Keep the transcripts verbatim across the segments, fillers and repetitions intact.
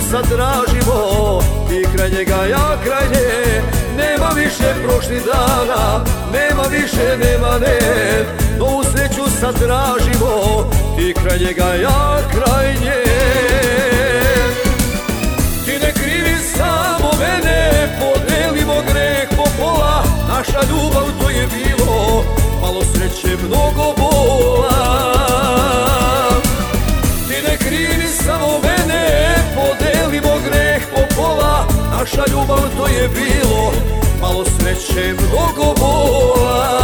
sad tražimo, ti kraj njega, ja kraj nje. Nema više prošlih dana, nema više, nema ne. Novu sreću sad tražimo, ti kraj njega, ja kraj nje. Ti ne krivi samo mene, podelimo greh po pola. Naša ljubav to je bilo, malo sreće, mnogo bola. Ti ne krivi samo mene, podelimo greh po pola. Naša ljubav to je bilo, malo sreće, mnogo bola.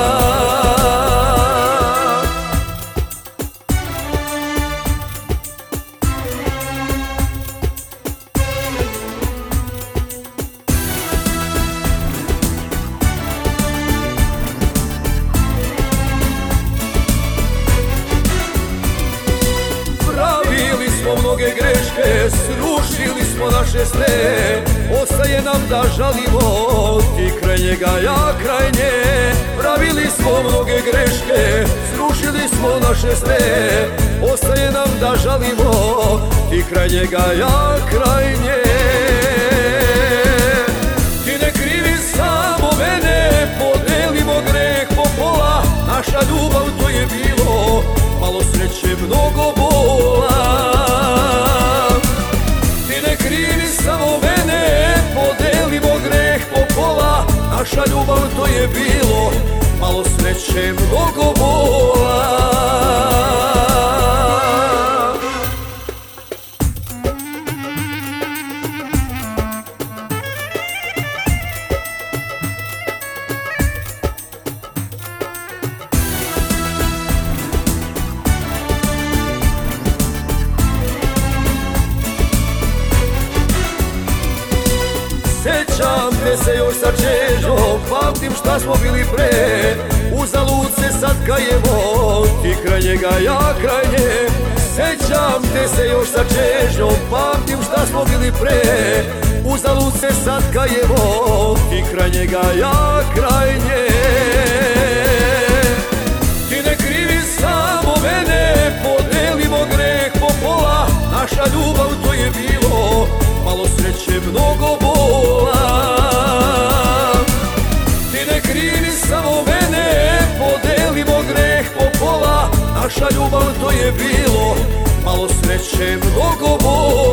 Mnoge greške, srušili smo naše sne. Ostaje nam da žalimo, ti kraj njega, ja kraj nje. Pravili smo mnoge greške, srušili smo naše sne. Ostaje nam da žalimo, ti kraj njega, ja kraj nje. Ti ne krivi samo mene, podelimo greh po pola. Naša ljubav to je bilo, malo sreće, mnogo bola. Naša ljubav to je bilo, malo sreće, mnogo bola. Sjećam te se još sa čežom, pamtim šta smo bili pre. Uzalud se sad kajemo, ti kraj njega, ja kraj nje. Sjećam te se još sa čežom, pamtim šta smo bili pre. Uzalud se sad kajemo, ti kraj njega, ja kraj nje. Ti ne krivi samo mene, podelimo greh po pola. Naša ljubav to je bilo, malo sreće, mnogo bola. Ti ne krivi samo mene, podelimo greh po pola. Naša ljubav to je bilo, malo sreće, mnogo bola.